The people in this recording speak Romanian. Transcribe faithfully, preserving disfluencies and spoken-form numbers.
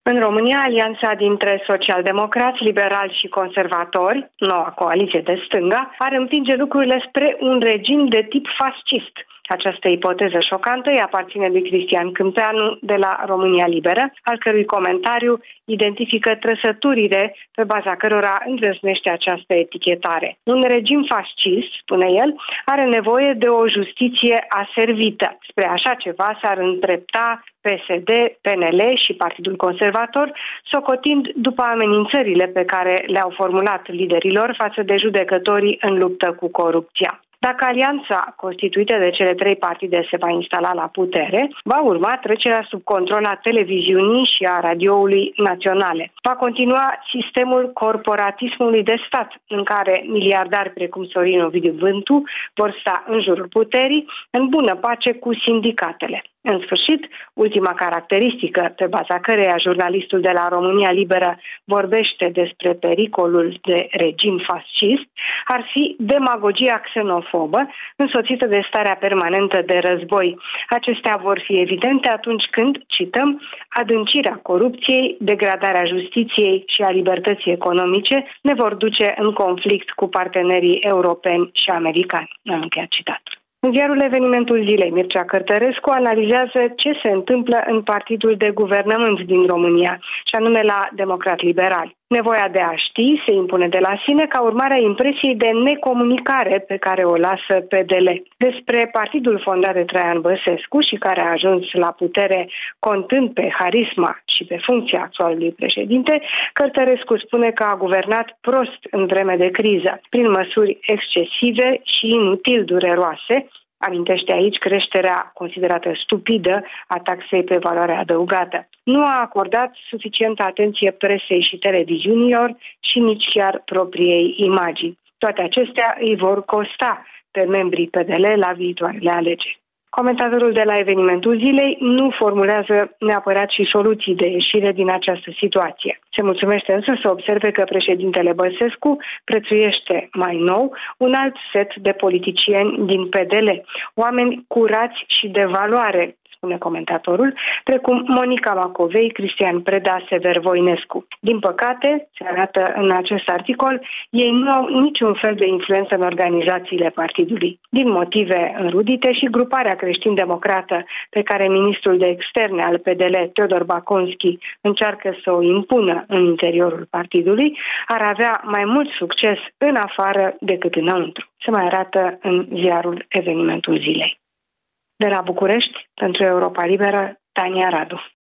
În România, alianța dintre socialdemocrați, liberali și conservatori, noua coaliție de stânga, ar împinge lucrurile spre un regim de tip fascist. Această ipoteză șocantă îi aparține lui Cristian Câmpeanu de la România Liberă, al cărui comentariu identifică trăsăturile pe baza cărora îndrăznește această etichetare. Un regim fascist, spune el, are nevoie de o justiție aservită. Spre așa ceva s-ar îndrepta P S D, P N L și Partidul Conservator, socotind după amenințările pe care le-au formulat liderilor față de judecătorii în luptă cu corupția. Dacă alianța constituită de cele trei partide se va instala la putere, va urma trecerea sub control a televiziunii și a radioului naționale. Va continua sistemul corporatismului de stat, în care miliardari precum Sorin Ovidiu Vântu vor sta în jurul puterii, în bună pace cu sindicatele. În sfârșit, ultima caracteristică pe baza căreia jurnalistul de la România Liberă vorbește despre pericolul de regim fascist ar fi demagogia xenofobă, însoțită de starea permanentă de război. Acestea vor fi evidente atunci când, cităm, adâncirea corupției, degradarea justiției și a libertății economice ne vor duce în conflict cu partenerii europeni și americani. Am încheiat citatul. În ziarul Evenimentul Zilei, Mircea Cărtărescu analizează ce se întâmplă în partidul de guvernământ din România, și anume la Democrat-Liberali. Nevoia de a ști se impune de la sine ca urmare a impresiei de necomunicare pe care o lasă P D L. Despre partidul fondat de Traian Băsescu și care a ajuns la putere contând pe harisma și pe funcția actualului președinte, Cărtărescu spune că a guvernat prost în vreme de criză, prin măsuri excesive și inutil dureroase. Amintește aici creșterea considerată stupidă a taxei pe valoare adăugată. Nu a acordat suficientă atenție presei și televiziunilor și nici chiar propriei imagini. Toate acestea îi vor costa pe membrii P D L la viitoarele alegeri. Comentatorul de la Evenimentul Zilei nu formulează neapărat și soluții de ieșire din această situație. Se mulțumește însă să observe că președintele Băsescu prețuiește mai nou un alt set de politicieni din P D L, oameni curați și de valoare, spune comentatorul, precum Monica Macovei, Cristian Preda, Sever Voinescu. Din păcate, se arată în acest articol, ei nu au niciun fel de influență în organizațiile partidului. Din motive înrudite, și gruparea creștin-democrată pe care ministrul de externe al P D L, Teodor Baconski, încearcă să o impună în interiorul partidului, ar avea mai mult succes în afară decât înăuntru. Se mai arată în ziarul Evenimentul Zilei. De la București, pentru Europa Liberă, Tania Radu.